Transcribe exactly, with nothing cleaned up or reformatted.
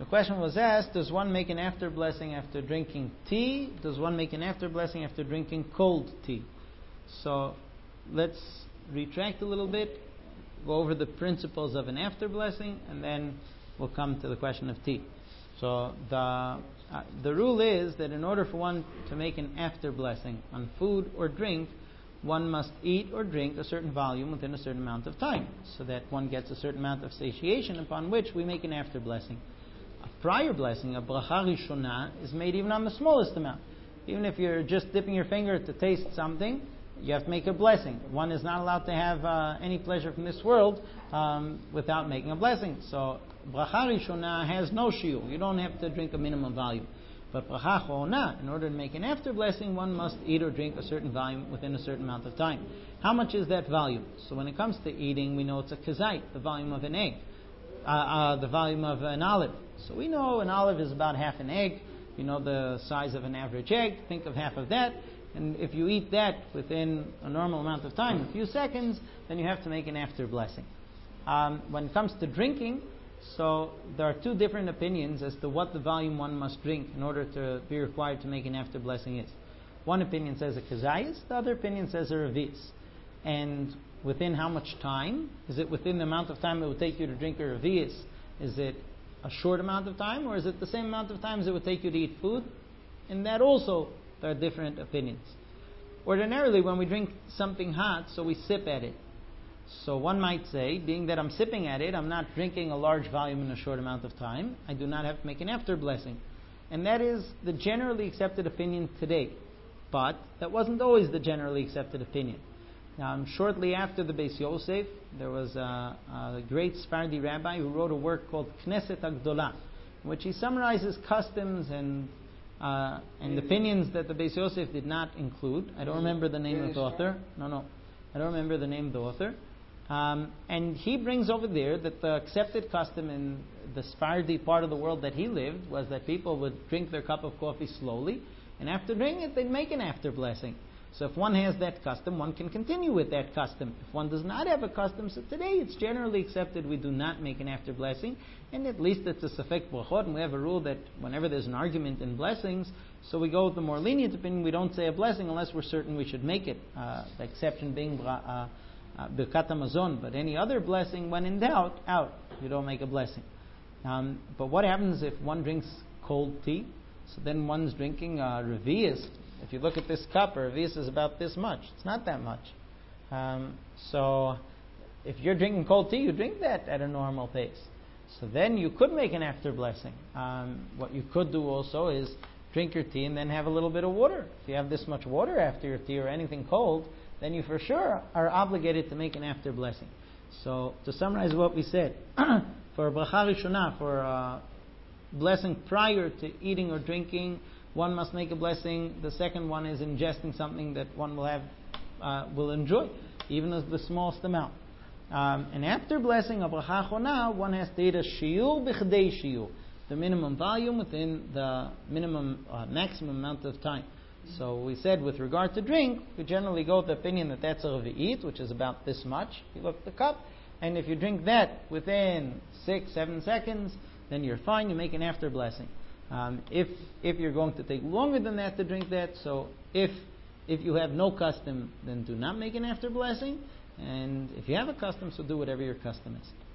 The question was asked, does one make an after blessing after drinking tea? Does one make an after blessing after drinking cold tea? So let's retract a little bit, go over the principles of an after blessing, and then we'll come to the question of tea. So the uh, the rule is that in order for one to make an after blessing on food or drink, one must eat or drink a certain volume within a certain amount of time, so that one gets a certain amount of satiation, upon which we make an after blessing. A prior blessing, a bracha rishona, is made even on the smallest amount. Even if you're just dipping your finger to taste something, you have to make a blessing. One is not allowed to have uh, any pleasure from this world um, without making a blessing. So bracha rishona has no shiur. You don't have to drink a minimum volume. But bracha chorona, in order to make an after blessing, one must eat or drink a certain volume within a certain amount of time. How much is that volume? So when it comes to eating, we know it's a kazait, the volume of an egg, uh, uh, the volume of an olive. So we know an olive is about half an egg. You know the size of an average egg. Think of half of that. And if you eat that within a normal amount of time, a few seconds, then you have to make an after blessing. Um, when it comes to drinking, so there are two different opinions as to what the volume one must drink in order to be required to make an after blessing is. One opinion says a kazayas, the other opinion says a revi'is. And within how much time? Is it within the amount of time it would take you to drink a revi'is? Is it a short amount of time, or is it the same amount of time as it would take you to eat food? And that also, there are different opinions. Ordinarily, when we drink something hot, so we sip at it. So one might say, being that I'm sipping at it, I'm not drinking a large volume in a short amount of time, I do not have to make an after blessing. And that is the generally accepted opinion today. But that wasn't always the generally accepted opinion. Um, shortly after the Beis Yosef, there was a, a great Sephardi rabbi who wrote a work called Knesset HaGdolah, in which he summarizes customs and uh, and opinions that the Beis Yosef did not include. I don't remember the name of the author. No, no. I don't remember the name of the author. Um, and he brings over there that the accepted custom in the Sephardi part of the world that he lived was that people would drink their cup of coffee slowly, and after drinking it, they'd make an after blessing. So if one has that custom, one can continue with that custom. If one does not have a custom, so today it's generally accepted we do not make an after blessing, and at least it's a safek brachot, and we have a rule that whenever there's an argument in blessings, so we go with the more lenient opinion, we don't say a blessing unless we're certain we should make it. Uh, the exception being uh, uh, birkat hamazon, but any other blessing, when in doubt, out. You don't make a blessing. Um, but what happens if one drinks cold tea? So then one's drinking uh, revi'is. If you look at this cup, a revi'is is about this much. It's not that much. Um, so if you're drinking cold tea, you drink that at a normal pace. So then you could make an after blessing. Um, what you could do also is drink your tea and then have a little bit of water. If you have this much water after your tea or anything cold, then you for sure are obligated to make an after blessing. So to summarize what we said, for bracha rishona, for uh, blessing prior to eating or drinking, one must make a blessing. The second one is ingesting something that one will have, uh, will enjoy, even as the smallest amount. Um, and after blessing a bracha chona, one has to eat a shiur b'chdei shiur, the minimum volume within the minimum uh, maximum amount of time. So we said with regard to drink, we generally go with the opinion that that's a revi'it, which is about this much. You look at the cup, and if you drink that within six, seven seconds, then you're fine. You make an after blessing. Um, if if you're going to take longer than that to drink that, so if if you have no custom, then do not make an after blessing. And if you have a custom, so do whatever your custom is.